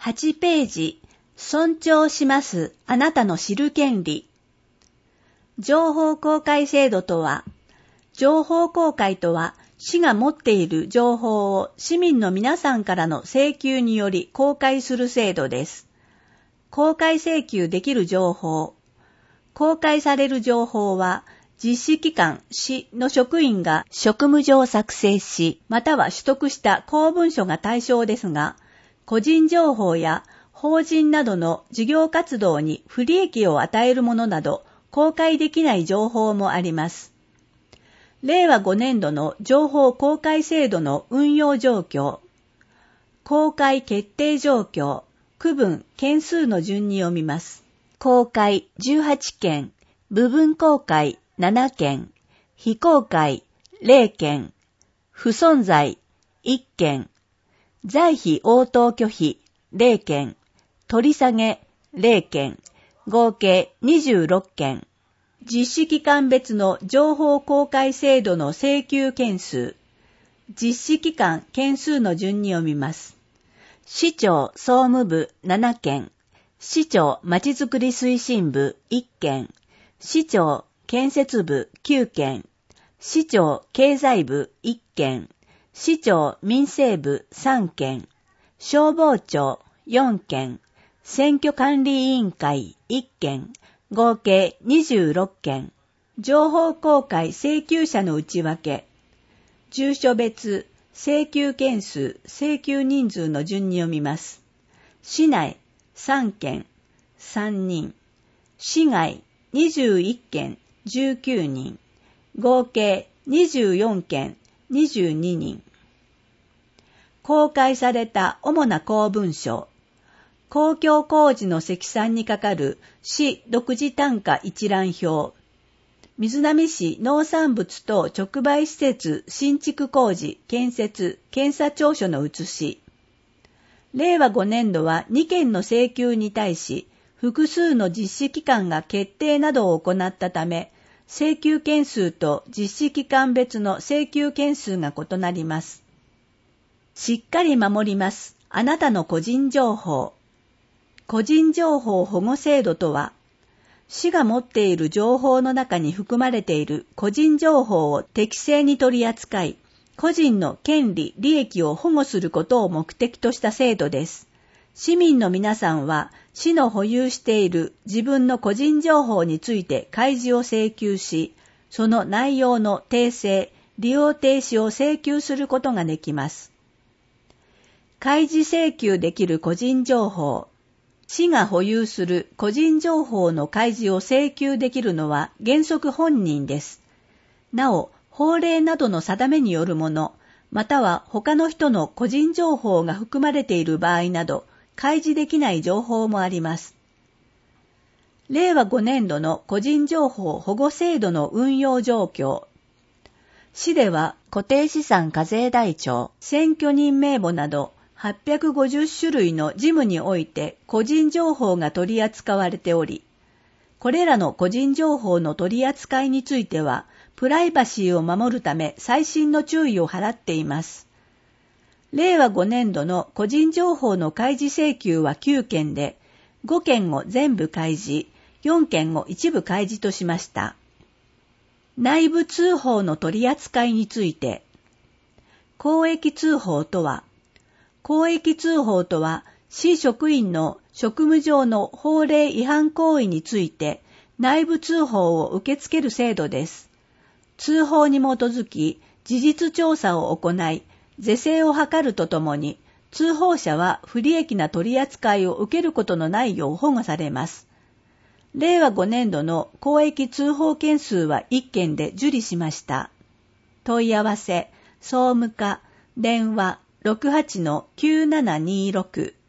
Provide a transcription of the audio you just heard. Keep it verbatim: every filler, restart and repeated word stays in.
はちページ、尊重しますあなたの知る権利。情報公開制度とは、情報公開とは、市が持っている情報を市民の皆さんからの請求により公開する制度です。公開請求できる情報。公開される情報は、実施機関、市の職員が職務上作成し、または取得した公文書が対象ですが、個人情報や法人などの事業活動に不利益を与えるものなど、公開できない情報もあります。れいわごねんどの情報公開制度の運用状況。公開決定状況。区分、件数の順に読みます。公開じゅうはちけん、部分公開ななけん、非公開れいけん、不存在いっけん、在費応答拒否れいけん、取り下げれいけん、合計にじゅうろっけん。実施機関別の情報公開制度の請求件数。実施機関件数の順に読みます。市長総務部ななけん、市長まちづくり推進部いっけん、市長建設部きゅうけん、市長経済部いっけん、市長民生部さんけん、消防庁よんけん、選挙管理委員会いっけん、合計にじゅうろっけん。情報公開請求者の内訳。住所別、請求件数、請求人数の順に読みます。市内さんけん、さんにん。市外にじゅういっけん、じゅうきゅうにん。合計にじゅうよんけん、にじゅうににん。公開された主な公文書。公共工事の積算にかかる市独自単価一覧表。瑞浪市農産物等直売施設新築工事建設検査調書の写し。れいわごねんどはにけんの請求に対し複数の実施機関が決定などを行ったため、請求件数と実施機関別の請求件数が異なります。しっかり守ります。あなたの個人情報。個人情報保護制度とは、市が持っている情報の中に含まれている個人情報を適正に取り扱い、個人の権利・利益を保護することを目的とした制度です。市民の皆さんは、市の保有している自分の個人情報について開示を請求し、その内容の訂正、利用停止を請求することができます。開示請求できる個人情報。市が保有する個人情報の開示を請求できるのは原則本人です。なお、法令などの定めによるもの、または他の人の個人情報が含まれている場合など、開示できない情報もあります。れいわごねんどの個人情報保護制度の運用状況。市では固定資産課税台帳、選挙人名簿など、はっぴゃくごじゅっしゅるいの事務において個人情報が取り扱われており、これらの個人情報の取り扱いについては、プライバシーを守るため細心の注意を払っています。れいわごねんどの個人情報の開示請求はきゅうけんで、ごけんを全部開示、よんけんを一部開示としました。内部通報の取り扱いについて、公益通報とは、公益通報とは、市職員の職務上の法令違反行為について内部通報を受け付ける制度です。通報に基づき事実調査を行い、是正を図るとともに、通報者は不利益な取り扱いを受けることのないよう保護されます。れいわごねんどの公益通報件数はいっけんで受理しました。問い合わせ、総務課、電話、ろくはちのきゅうななにろく